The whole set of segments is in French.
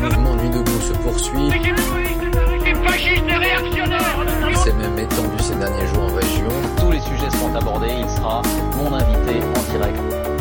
mouvement Nuit debout se poursuit. C'est même étendu ces derniers jours en région. Tous les sujets seront abordés, il sera mon invité en direct.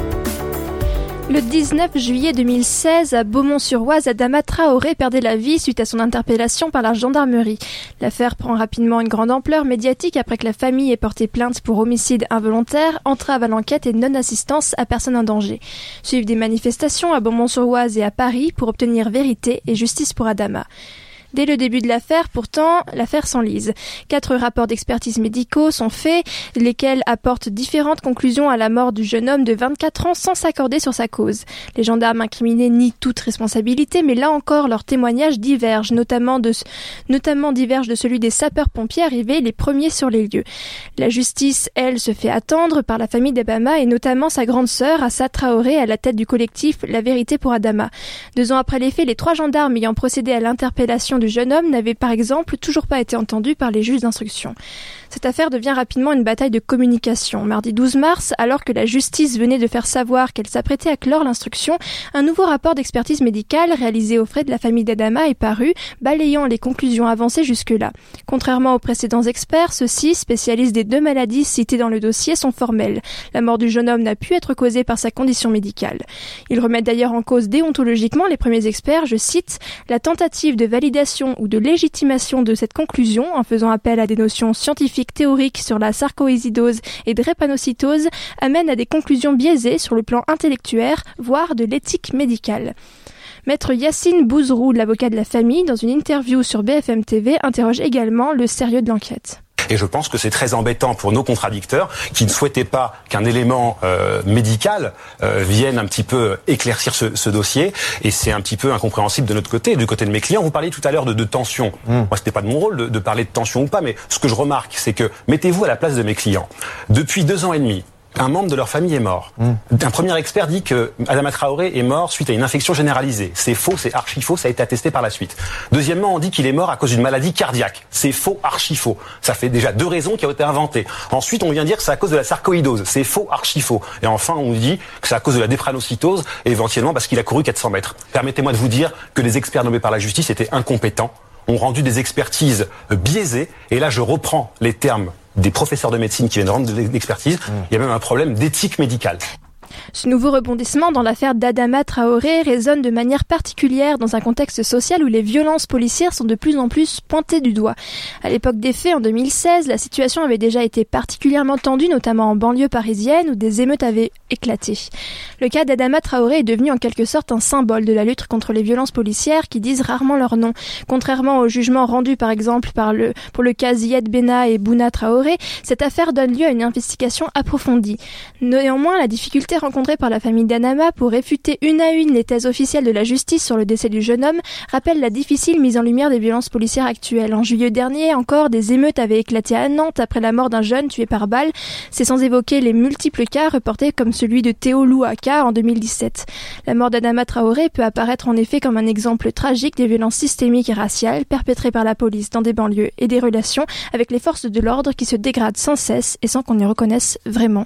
Le 19 juillet 2016, à Beaumont-sur-Oise, Adama Traoré perdait la vie suite à son interpellation par la gendarmerie. L'affaire prend rapidement une grande ampleur médiatique après que la famille ait porté plainte pour homicide involontaire, entrave à l'enquête et non-assistance à personne en danger. Suivent des manifestations à Beaumont-sur-Oise et à Paris pour obtenir vérité et justice pour Adama. Dès le début de l'affaire, pourtant, l'affaire s'enlise. 4 rapports d'expertise médicaux sont faits, lesquels apportent différentes conclusions à la mort du jeune homme de 24 ans sans s'accorder sur sa cause. Les gendarmes incriminés nient toute responsabilité, mais là encore, leurs témoignages divergent, notamment divergent de celui des sapeurs-pompiers arrivés les premiers sur les lieux. La justice, elle, se fait attendre par la famille d'Adama et notamment sa grande sœur, Assa Traoré, à la tête du collectif La Vérité pour Adama. 2 ans après les faits, les 3 gendarmes ayant procédé à l'interpellation du jeune homme n'avait par exemple toujours pas été entendu par les juges d'instruction. Cette affaire devient rapidement une bataille de communication. Mardi 12 mars, alors que la justice venait de faire savoir qu'elle s'apprêtait à clore l'instruction, un nouveau rapport d'expertise médicale réalisé aux frais de la famille d'Adama est paru, balayant les conclusions avancées jusque-là. Contrairement aux précédents experts, ceux-ci, spécialistes des 2 maladies citées dans le dossier, sont formels. La mort du jeune homme n'a pu être causée par sa condition médicale. Ils remettent d'ailleurs en cause déontologiquement les premiers experts, je cite, « la tentative de validation ou de légitimation de cette conclusion en faisant appel à des notions scientifiques théoriques sur la sarcoïsidose et drépanocytose amène à des conclusions biaisées sur le plan intellectuel, voire de l'éthique médicale. Maître Yacine Bouzrou, l'avocat de la famille, dans une interview sur BFM TV, interroge également le sérieux de l'enquête. Et je pense que c'est très embêtant pour nos contradicteurs qui ne souhaitaient pas qu'un élément médical vienne un petit peu éclaircir ce dossier. Et c'est un petit peu incompréhensible de notre côté. Du côté de mes clients, vous parliez tout à l'heure de tension. Moi, c'était pas de mon rôle de parler de tension ou pas, mais ce que je remarque, c'est que, mettez-vous à la place de mes clients. Depuis 2 ans et demi, un membre de leur famille est mort. Un premier expert dit que Adama Traoré est mort suite à une infection généralisée. C'est faux, c'est archi faux, ça a été attesté par la suite. Deuxièmement, on dit qu'il est mort à cause d'une maladie cardiaque. C'est faux, archi faux. Ça fait déjà 2 raisons qui ont été inventées. Ensuite, on vient dire que c'est à cause de la sarcoïdose. C'est faux, archi faux. Et enfin, on dit que c'est à cause de la drépanocytose, et éventuellement parce qu'il a couru 400 mètres. Permettez-moi de vous dire que les experts nommés par la justice étaient incompétents, ont rendu des expertises biaisées, et là je reprends les termes des professeurs de médecine qui viennent rendre l'expertise, il y a même un problème d'éthique médicale. Ce nouveau rebondissement dans l'affaire d'Adama Traoré résonne de manière particulière dans un contexte social où les violences policières sont de plus en plus pointées du doigt. À l'époque des faits, en 2016, la situation avait déjà été particulièrement tendue, notamment en banlieue parisienne où des émeutes avaient éclaté. Le cas d'Adama Traoré est devenu en quelque sorte un symbole de la lutte contre les violences policières qui disent rarement leur nom. Contrairement au jugement rendu par exemple pour le cas Ziyad Benna et Bouna Traoré, cette affaire donne lieu à une investigation approfondie. Néanmoins, la difficulté rencontrée par la famille d'Adama pour réfuter une à une les thèses officielles de la justice sur le décès du jeune homme rappelle la difficile mise en lumière des violences policières actuelles. En juillet dernier, encore, des émeutes avaient éclaté à Nantes après la mort d'un jeune tué par balle. C'est sans évoquer les multiples cas reportés comme celui de Théo Louaka en 2017. La mort d'Adama Traoré peut apparaître en effet comme un exemple tragique des violences systémiques et raciales perpétrées par la police dans des banlieues et des relations avec les forces de l'ordre qui se dégradent sans cesse et sans qu'on y reconnaisse vraiment.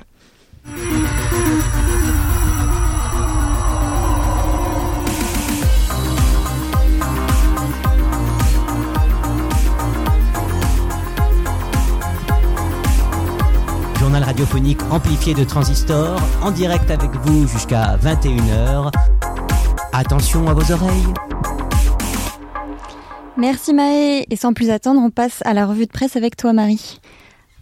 Journal radiophonique amplifié de Transistor, en direct avec vous jusqu'à 21h. Attention à vos oreilles. Merci Maë, et sans plus attendre, on passe à la revue de presse avec toi Marie.